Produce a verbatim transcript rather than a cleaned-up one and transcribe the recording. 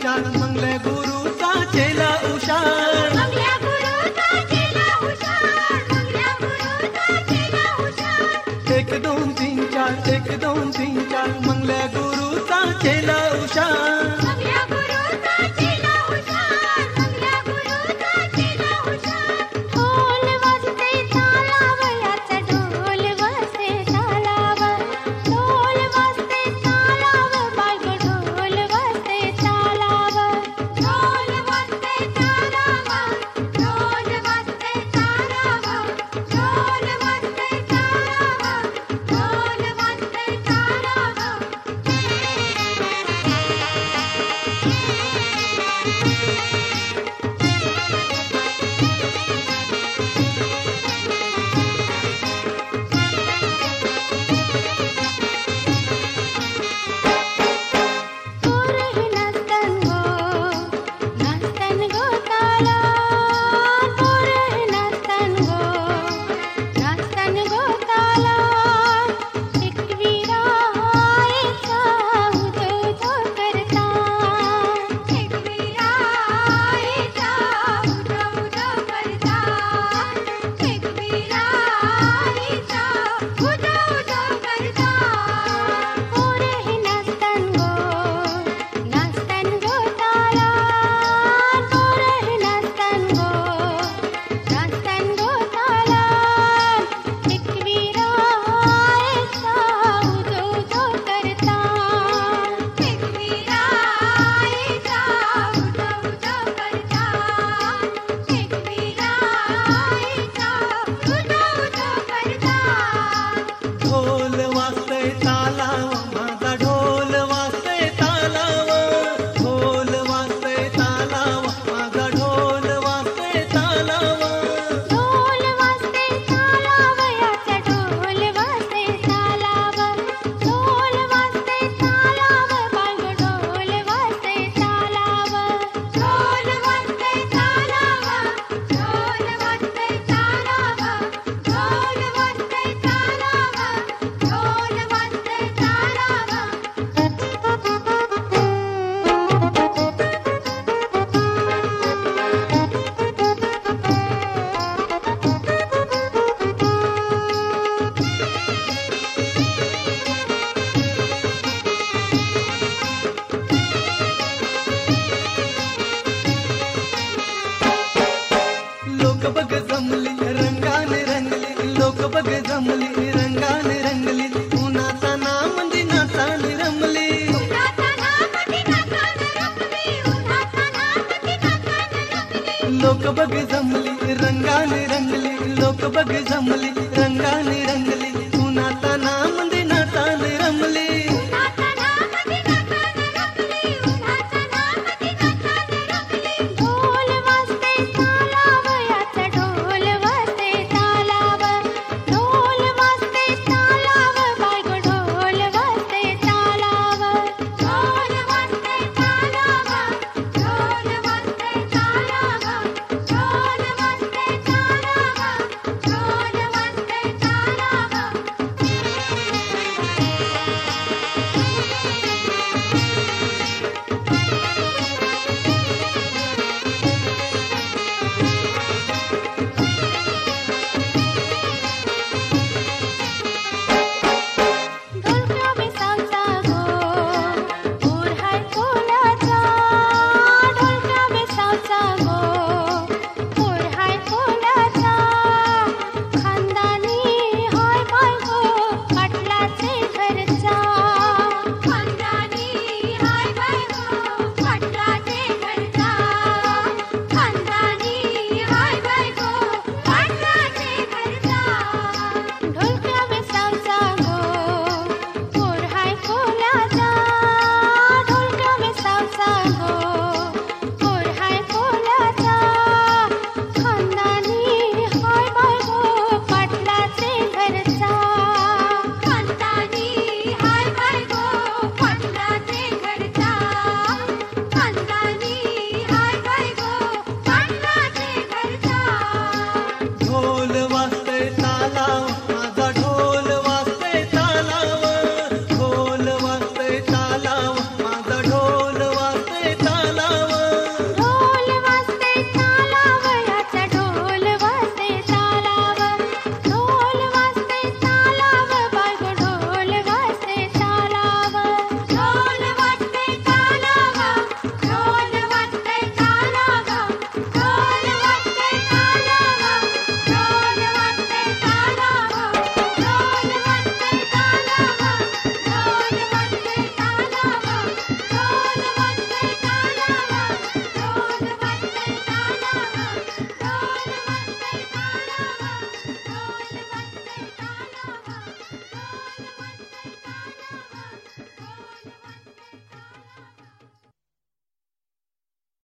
हुशार मंगल्या गुरुचा चेला हुशार मंगल्या गुरुचा चेला हुशार मंगल्या गुरुचा चेला हुशार एक दोन तीन चार एक दोन तीन चार मंगल्या गुरुचा चेला हुशार मंगल्या गुरुचा चेला हुशार मंगल्या गुरुचा चेला हुशार ढोल वाजते तालावयाचा ढोल वाजते तालाव ढोल वाजते तालाव बाळग ढोल वाजते तालाव ढोल वाजते तालाव ढोल वाजते तालाव ढोल वाजते तालाव ढोल वाजते तालाव पोरं नाचतन गो नाचतन गो ताला पोरं नाचतन गो नाचतन गो ताला एकविरा आईचा उदो उदो करता एकविरा आईचा उदो उदो करता एकविरा आईचा उदो उदो करता पोरं नाचतन गो नाचतन गो ताला पोरं नाचतन गो नाचतन गो ताला एकविरा आईचा उदो उदो करता एकविरा आईचा उदो उदो करता एकविरा आईचा उदो उदो करता ढोल वाजतय तालाव माझा ढोल वाजतय तालाव ढोल वाजतय तालाव माझा ढोल वाजतय तालाव ढोल वाजते तालावयाचा ढोल वाजते तालाव ढोल वाजते तालाव बाळग ढोल वाजते तालाव ढोल वाजते तालाव ढोल वाजते तालाव ढोल वाजते तालाव ढोल वाजते लोक बघ जमली रंगाने रंगली लोक बघ जमली रंगाने रंगली उन्हाचा नामंदी नाचाने रमली उन्हाचा नामंदी नाचाने रमली उन्हाचा नामंदी नाचाने रमली लोक बघ जमली रंगाने रंगली लोक बघ जमली रंगाने रंगली